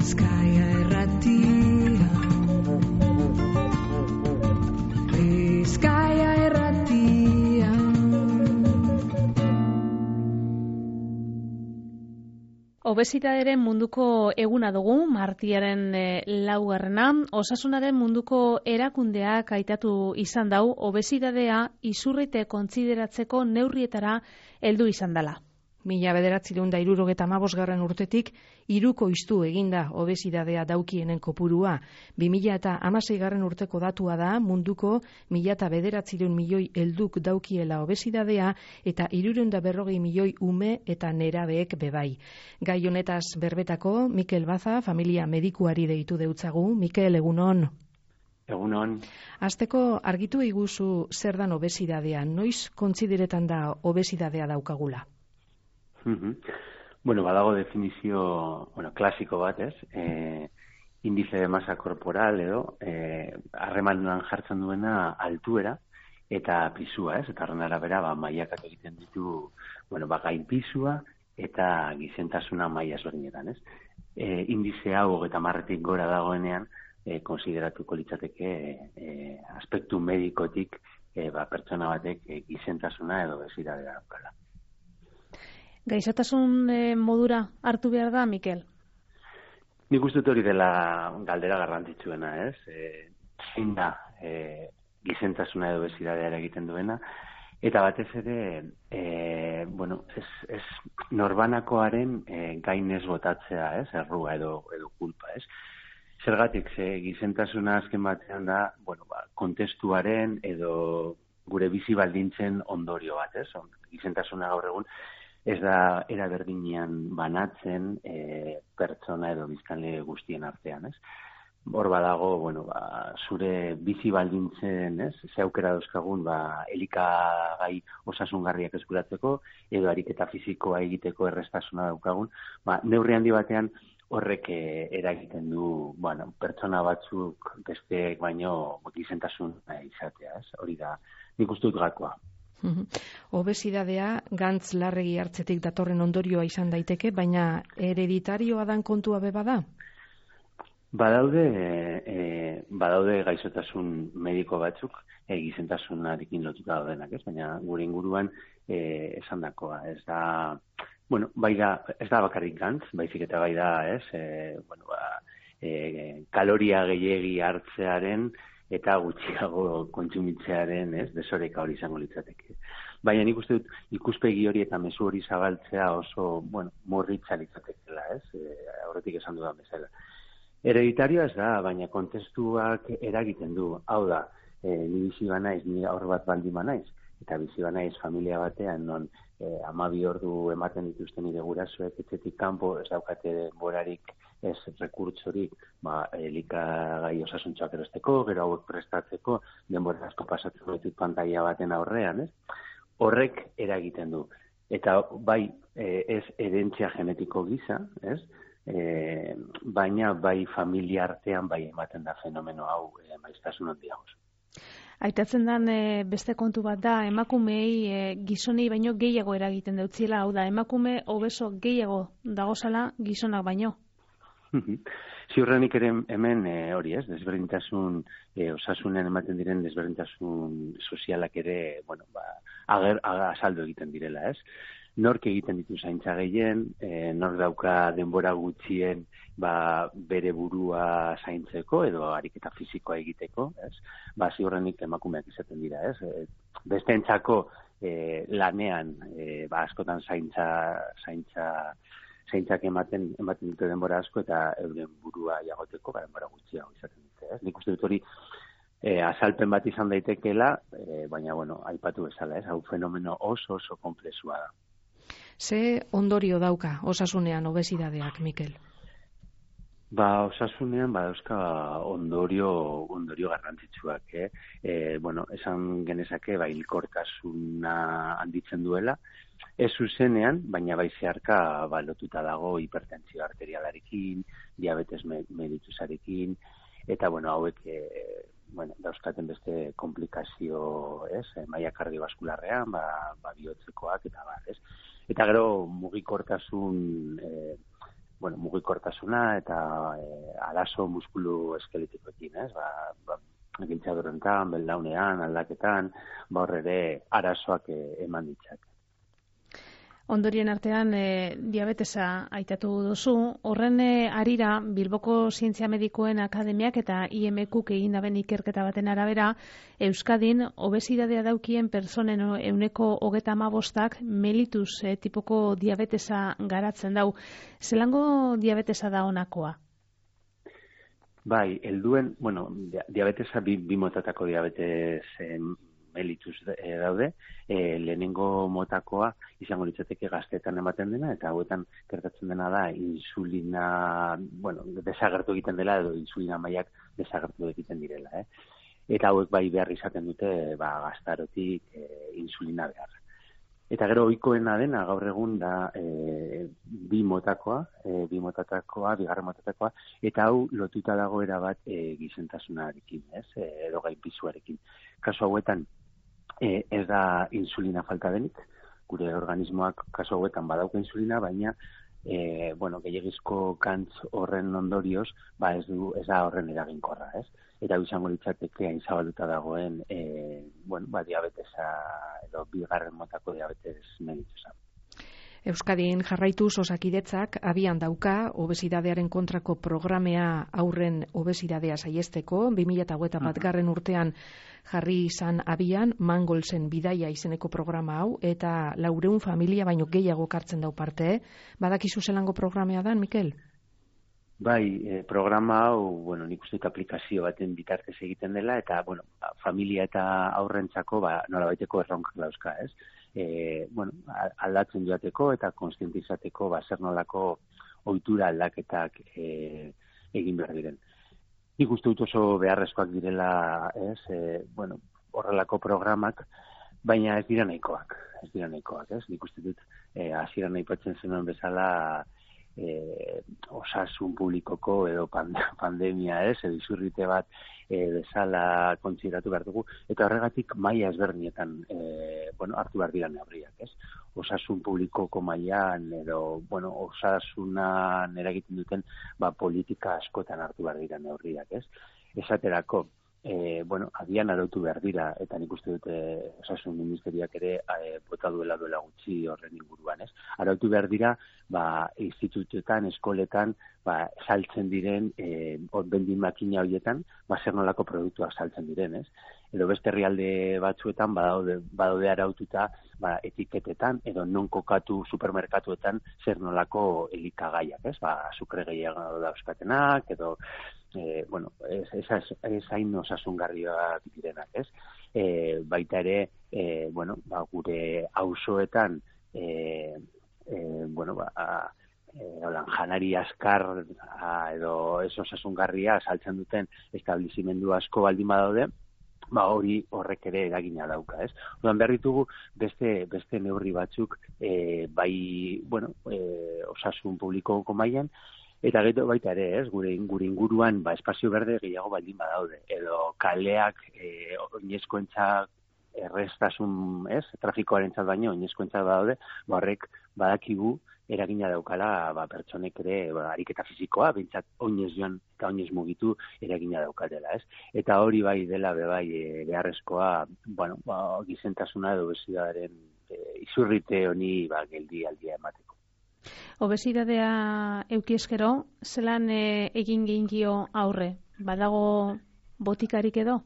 Bizkaia Irratia. Bizkaia Irratia. Obesitatearen munduko eguna dugu, martiaren 4. Osasunaren munduko erakundeak aitatu izan dau, obesitatea izurrite kontsideratzeko neurrietara heldu izan dela. 1975 urtetik 3 iztu eginda obesitatea daukienen kopurua. 2016 urteko datua da munduko 1900 milioi helduk daukiela obesitatea eta 340 milioi ume eta nerabeek bebai. Gai honetaz berbetako Mikel Baza, familia medikuari deitu deutzagu. Mikel, egunon. Egunon. Hasteko argitu iguzu zer dan obesitatea, noiz kontsideretan da obesitatea daukagula? Bueno, badago definizio klasiko bat, ez? Índice de masa corporal edo harremanean jartzen duena altuera eta pisua, ez? Eta horren arabera mailakak egiten ditu, gain pisua eta gizentasuna maila ezberdinetan, ez? Indize hau 30tik gora dagoenean konsideratuko litzateke aspektu medikotik pertsona batek gizentasuna edo obesitatea daukala. Gaixotasun modura hartu behar da, Mikel? Nik uste hori dela galdera garrantzitsuena, ez? Zein da gizentasuna edo obesitatea egiten duena, eta batez ere, ez norbanakoaren gain ez botatzea, ez? Errua edo kulpa, ez? Zergatik, gizentasuna azken batean da, kontestuaren edo gure bizi baldintzen ondorio bat, ez? Gizentasuna gaur egun ez da era berdinean banatzen pertsona edo biztanle guztien artean, ez? Hor badago, zure bizi baldintzen, ez? Ze aukera dauzkagun, elikagai osasungarriak eskuratzeko edo ariketa fisikoa egiteko errestasuna daukagun, neurri handi batean horrek eragiten du, pertsona batzuk besteek baino gizentasuna izatea, ez? Hori da, nik uste dut gakoa. Obesitatea gantz larregi hartzetik datorren ondorioa izan daiteke, baina hereditarioa dan kontua be bada? Badaude gaixotasun mediko batzuk gizentasunarekin lotuta daudenak, ez? Baina gure inguruan esandakoa, ez da bakarrik gantz, baizik eta bai da, ez? Kaloria gehiegi hartzearen eta gutxiago kontsumitzearen, ez, desoreka hori izango litzateke. Baina nik uste dut ikuspegi hori eta mezu hori zabaltzea oso, morritza litzatekela, ez, aurretik esan dudan bezala. Hereditarioa ez da, baina kontestuak eragiten du. Hau da, ni bizi banaiz, ni aur bat baldin banaiz, eta bizi banaiz familia batean, non 12 ordu ematen dituzten nire gurasoek etxetik kanpo, ez daukate denborarik, ez rekurtsorik, elikagai osasuntxoak erosteko, gero hauek prestatzeko, denbora asko pasatzen ditut pantaila baten aurrean, ez? Horrek eragiten du. Eta bai, ez herentzia genetiko gisa, ez? Baina bai familia artean bai ematen da fenomeno hau maiztasun handiagoz. Aitatzen den beste kontu bat da, emakumei gizonei baino gehiago eragiten deutziela, hau da, emakume obeso gehiago dagozala gizonak baino. Ziurrenik ere hemen hori, ez, desberdintasun osasunen ematen diren desberdintasun sozialak ere, azaldu egiten direla, ez? Nork egiten ditu zaintza gehien, nork dauka denbora gutxien bere burua zaintzeko edo ariketa fisikoa egiteko, ez? Ziurrenik emakumeak izaten dira, ez? Bestentzako lanean askotan zaintzak ematen dute denbora asko eta euren burua jagoteko denbora gutxiago izaten dute, ez? Nik uste dut hori azalpen bat izan daitekeela, baina, aipatu bezala, ez? Hau fenomeno oso konplexua da. Ze ondorio dauka osasunean obesitateak, Mikel? Osasunean badauzka ondorio garrantzitsuak, esan genezake hilkortasuna handitzen duela, ez zuzenean, baina bai zeharka lotuta dago hipertensio arterialarekin, diabetes mellitusarekin, eta hauek dauzkaten beste komplikazio, maila kardiobaskularrean, bihotzekoak eta ez? Eta gero mugikortasun mugikortasuna eta arazo muskulu eskeletikoekin, ez? Giltzadurentan, belaunean, aldaketan, hor ere arazoak eman ditzak. Ondorien artean diabetesa aitatu duzu, horren arira Bilboko Zientzia Medikoen Akademiak eta IMQ egin daben ikerketa baten arabera, Euskadin obesidadea daukien personen 35% mellitus tipoko diabetesa garatzen dau. Zelango diabetesa da honakoa? Bai, helduen, diabetesa bi motatako diabetes mellitus daude, lehenengo motakoa izango litzateke gazteetan ematen dena, eta hauetan gertatzen dena da insulina, desagertu egiten dela, edo insulina mailak desagertu egiten direla. Eta hauek bai behar izaten dute gaztarotik insulina behar. Eta gero ohikoena dena gaur egun da bigarren motatakoa, eta hau lotuta dago erabat gizentasunarekin, edo gainpisuarekin. Kasu hauetan ez da insulina falta denik, gure organismoak kasu hauetan badauka insulina, baina gehiagizko kantz horren ondorioz, ez da horren eraginkorra, ez? Eta izango litzateke hain zabalduta dagoen diabetesa edo bigarren motako diabetes mellitusa. Euskadin jarraituz Osakidetzak abian dauka obesidadearen kontrako programea aurren obesidadea saiesteko, 2021 urtean jarri izan abian Mangolsen bidaia izeneko programa hau, eta 400 familia baino gehiago hartzen dau parte. Badakizu zelango programea dan, Mikel? Bai, programa hau, nik uste aplikazio baten bitartez egiten dela, eta, familia eta aurrentzako, nolabaiteko erronkak dauzka, ez? Aldatzen joateko eta konstientizateko zer nolako ohitura aldaketak egin behar diren. Nik uste dut oso beharrezkoak direla, horrelako programak, baina ez dira nahikoak, ez? Nik uste dut hasieran aipatzen zenuen bezala osasun publikoko edo pandemia, edo izurrite bat bezala kontsideratu behar dugu, eta horregatik maila ezberdinetan hartu behar dira neurriak, ez? Osasun publikoko mailan edo osasunan eragiten duten politika askotan hartu behar dira neurriak, ez? Esaterako, agian arautu behar dira, eta nik uste dute osasun ministeriak ere bota duela gutxi horren inguruan, ez? Arautu behar dira, institutuetan, eskoletan, saltzen diren, bendin makina horietan, zer nolako produktuak saltzen diren, ez? Edo beste herrialde batzuetan, badaude araututa, etiketetan, edo non kokatu supermerkatuetan, zer nolako elikagaiak, ez? Azukre gehiago dauzkatenak, edo ez hain osasungarriak direnak, ez? Baita ere, gure auzoetan, janari askar edo ez osasungarria saltzen duten establizimendu asko baldin badaude, horrek ere eragina dauka, ez? Orduan behar ditugu beste neurri batzuk osasun publikoko mailan, eta gero baita ere, ez? Gure inguruan espazio berde gehiago baldin badaude, edo kaleak oinezkoentzat errestasun, ez? Trafikoarentzat baino oinezkoentzat badaude, horrek badakigu eragina daukala pertsonek ere ariketa fisikoa, bintzat oinez joan eta oinez mugitu eragina daukatela, ez? Eta hori bai dela beharrezkoa, gizentasuna edo obesidadaren izurrite honi geldi aldia emateko. Obesidadea eukieskero, zelan egin gehingio aurre? Badago botikarik edo?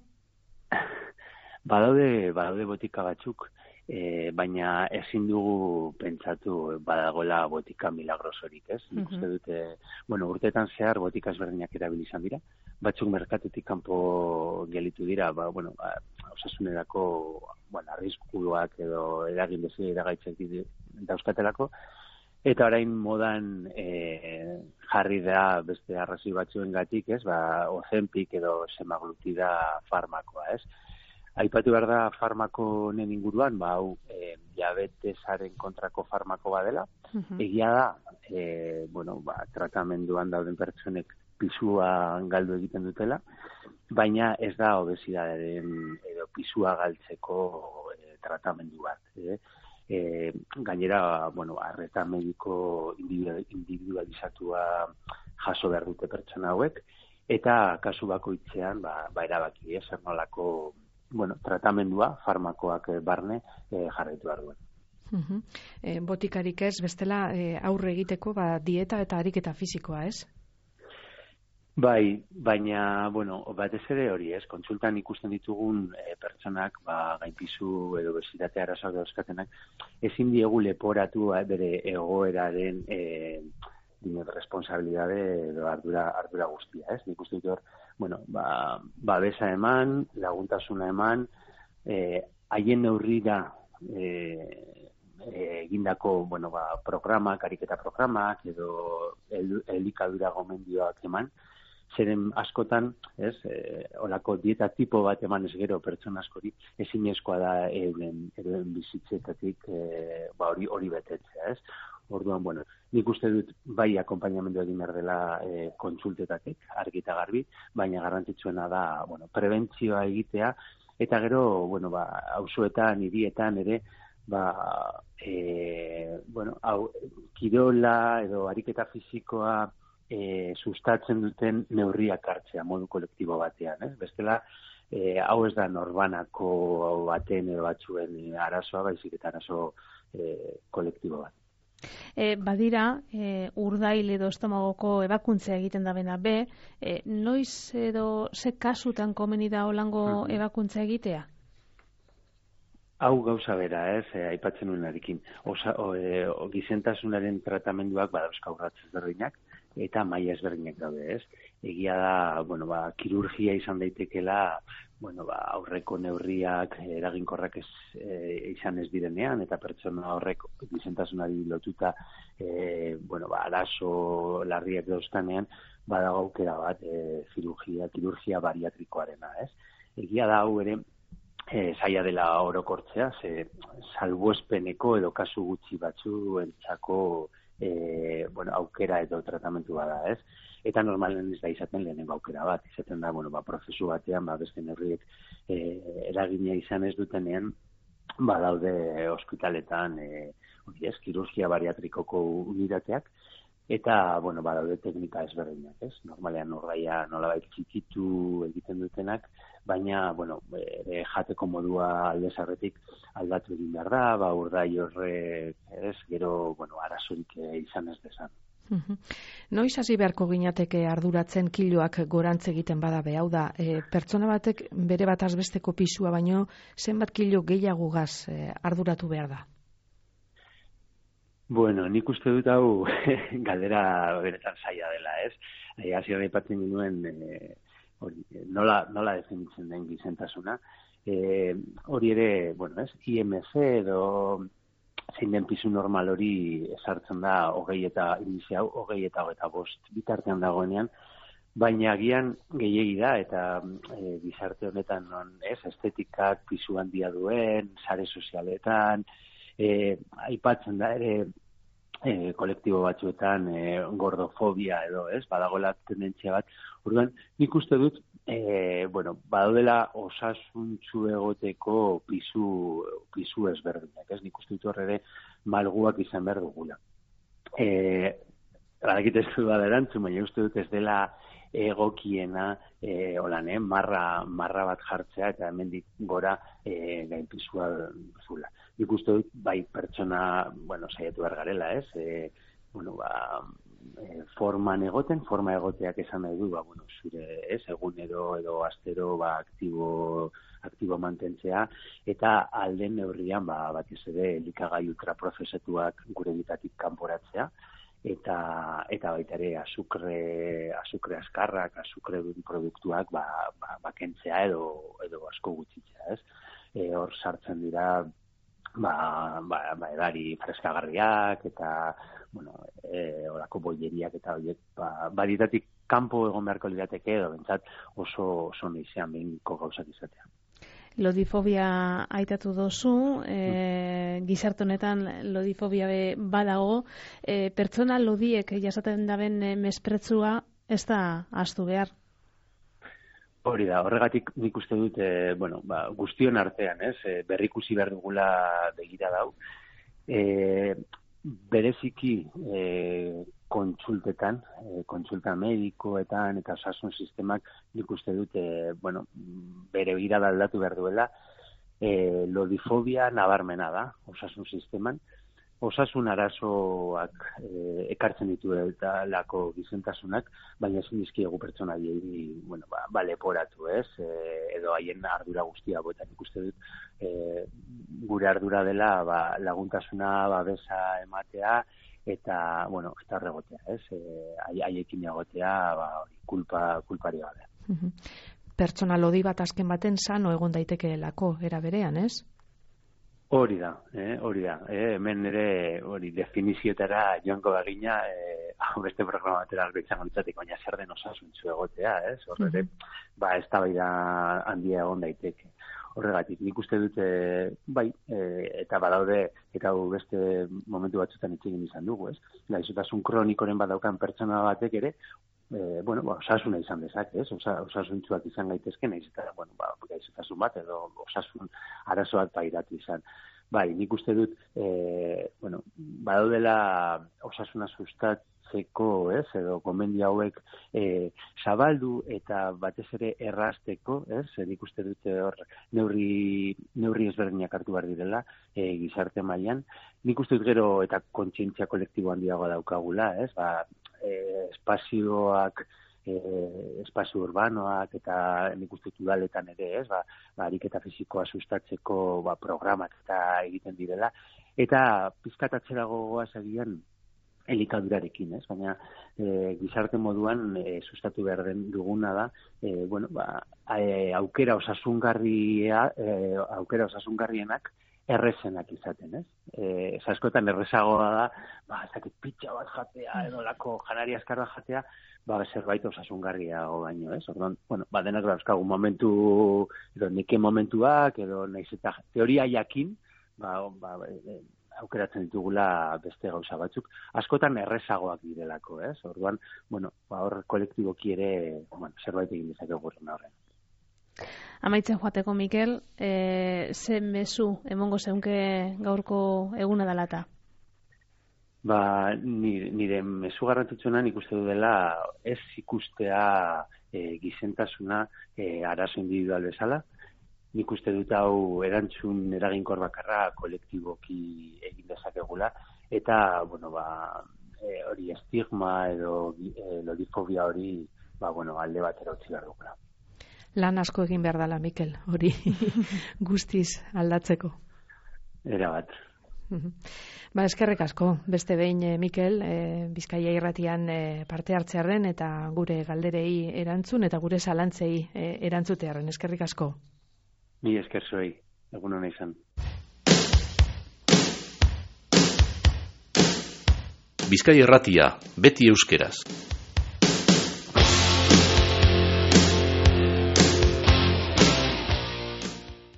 Badaude botika batzuk, baina ezin dugu pentsatu badagoela botika milagrosorik, ez? Nik uste dute, urteetan zehar botika ezberdinak erabili izan dira, batzuk merkatutik kanpo gelitu dira, osasunerako arriskuak edo eragin bezala iragaitzek dauzkatelako, eta orain modan jarri da beste arrazoi batzuengatik, ez? Ozempik edo semaglutida farmakoa, ez? Aipatu behar da farmako honen inguruan, hau diabetesaren kontrako farmako badela. Egia da, tratamenduan dauden pertsonek pisua galdu egiten dutela, baina ez da obesidadaren edo pisua galtzeko tratamendu bat. gainera, arreta mediko individualizatua jaso behar dute pertsona hauek, eta kasu bakoitzean, erabaki, zer nolako, tratamendua, farmakoak barne jarraitu behar duen. Botikarik ez, bestela aurre egiteko dieta eta ariketa fisikoa, ez? Bai, baina, batez ere hori, ez, kontsultan ikusten ditugun pertsonak, gainpizu edo obesitate arazoak dauzkatenak, ezin diegu leporatu bere egoeraren responsabilidade edo ardura guztia, ez? Nik uste dut hor, babesa eman, laguntasuna eman, haien neurrira egindako, programak, ariketa programak, edo elikadura gomendioak eman, zeren askotan, ez, olako dieta tipo bat eman ez gero pertsona askori, ezinezkoa da euren bizitzetatik hori betetzea, ez? Orduan, nik uste dut bai akonpainamendu egin behar dela kontsultetatik, argi eta garbi, baina garrantzitsuena da, prebentzioa egitea, eta gero, auzoetan, hirietan ere, kirola edo ariketa fisikoa sustatzen duten neurriak hartzea modu kolektibo batean, ez? Bestela, hau ez da norbanako baten edo batzuen arazoa, baizik eta arazo kolektibo bat. Badira, urdail edo estomagoko ebakuntzea egiten da bena be, noiz edo ze kasutan komeni da holango ebakuntza egitea? Hau gauza bera, ez, aipatzen nuenarekin. Gizentasunaren tratamenduak badauzka urratz ezberdinak, eta maila ezberdinak daude, ez? Egia da, kirurgia izan daitekela, aurreko neurriak eraginkorrak izan ez direnean, eta pertsona horrek gizentasunari lotuta, arazo larriak dauzkanean, badago aukera bat, kirurgia bariatrikoarena, ez? Egia da hau ere, zaila dela orokortzea, salbuespeneko edo kasu gutxi batzuentzako aukera edo tratamentu bada, ez? Eta normalen ez da izaten lehenengo aukera bat, izaten da, prozesu batean, beste neurriek eragina izan ez dutenean, badaude ospitaletan, kirurgia bariatrikoko unitateak, eta, badaude teknika ezberdinak, ez? Normalean urdaia nolabait txikitu egiten dutenak, baina, jateko modua aldez aurretik aldatu egin behar da, urdai horrek, ez, gero, arazorik izan ez dezan. Noiz hasi beharko ginateke arduratzen kiloak gorantz egiten badabe, hau da, pertsona batek bere bataz besteko pisua baino, zenbat kilo gehiagogaz arduratu behar da? Nik uste dut hau galdera beretan zaila dela, ez? Hasieran aipatzen genuen nola definitzen den gizentasuna. Hori ere, ez? IMC edo zein den pisu normal hori esartzen da 20 eta 25 bitartean dagoenean, baina agian gehiegi da, eta gizarte honetan estetikak pisu handia duen, sare sozialetan, aipatzen da ere kolektibo batzuetan gordofobia edo, ez, badagoela tendentzia bat. Orduan, nik uste dut, badaudela osasuntsu egoteko pisu ezberdinak, ez, nik uste dut horre malguak izan behar dugula. Badakit ez du bada erantzun, baina uste dut ez dela egokiena marra bat jartzea eta hemendik gora gainpisua zula. Nik uste dut, bai pertsona, saiatu behar garela, ez? Forma egoteak esan nahi du, zure, ez, egunero edo astero, aktibo mantentzea, eta alden neurrian, batez ere, elikagai ultraprozesatuak gure ditatik kanporatzea, eta baita ere azukre askarrak, azukre produktuak kentzea edo asko gutxitzea, ez? Hor sartzen dira edari freskagarriak eta horako bolleriak eta horiek baditatik kanpo egon beharko lirateke edo bentsat oso neizean behinko gauzak izatea. Lodifobia aitatu dozu, gizarte honetan lodifobia badago, pertsona lodiek jasaten daben mespretzua ez da ahaztu behar. Hori da, horregatik nik uste dut, guztion artean, ez, berrikusi behar dugula begira dau, bereziki kontsultetan, kontsulta medikoetan eta osasun sistemak nik uste dut, bere begirada aldatu behar duela, lodifobia nabarmena da osasun sisteman. Osasun arazoak ekartzen ditu eta lako gizentasunak, baina ezin dizkiegu pertsona biei, leporatu, ez? Edo haien ardura guztia boetan ikuste dut, gure ardura dela laguntasuna, babesa ematea, eta, eta horregotea, ez? Haiekin egotea, kulpari gabe. Pertsona lodi bat azken baten sano egon daitekeelako era berean, ez? Hori da. Hemen ere definizioetara joango bagina, beste programa batera albetzango ditzatik, baina zer den osasuntzu egotea, ez? Horre, eztabaida handia egon daiteke. Horregatik, nik uste dut, eta badaude, eta beste momentu batzutan hitz egin izan dugu, ez? Gaixotasun kronikoren badaukan pertsona batek ere, osasuna izan dezak, ez? Osasuntzuak izan gaitezke, nahiz eta, gaixotasun bat edo osasun arazoak pairatu izan. Nik uste dut, badaudela osasuna sustatzeko, ez? Edo gomendio hauek zabaldu eta batez ere errazteko, ez? Nik uste dut hor neurri ezberdinak hartu behar direla gizarte mailan. Nik uste dut gero eta kontzientzia kolektibo handiagoa daukagula, ez? Espazioak, espazio urbanoak eta nik uste udaletan ere, ez? Ariketa fisikoa sustatzeko programak eta egiten direla. Eta pizkatatzera gogoaz agian elikadurarekin, ez? Baina gizarte moduan sustatu behar duguna da, aukera osasungarrienak errezenak izaten, ez? Askotan errezagoa da, ezakit pitxa bat jatea, edo lako janari azkar bat jatea, zerbait osasungarriago baino, ez? Orduan, denak dauzkagu momentu, edo neke momentuak, edo nahiz eta teoria jakin, aukeratzen ditugula beste gauza batzuk, askotan errezagoak direlako, ez? Orduan, hor kolektiboki ere, zerbait egin dezakegu horren. Amaitzen joateko, Mikel, ze mezu emongo zeunke gaurko eguna dalata? Nire mezu garrantzitsuena nik uste dela ez ikustea gizentasuna arazo individual bezala. Nik uste dut hau erantzun eraginkor bakarra kolektiboki egin dezakegula, eta, hori estigma edo lodifobia hori, alde batera utzi behar dugula. Lan asko egin behar dela, Mikel, hori guztiz aldatzeko. Era bat. Eskerrik asko, beste behin, Mikel, Bizkaia Irratian parte hartzearren eta gure galderei erantzun eta gure zalantzei erantzutearren. Eskerrik asko. Ni esker zuei, egun hona izan. Bizkaia Irratia, beti euskeraz.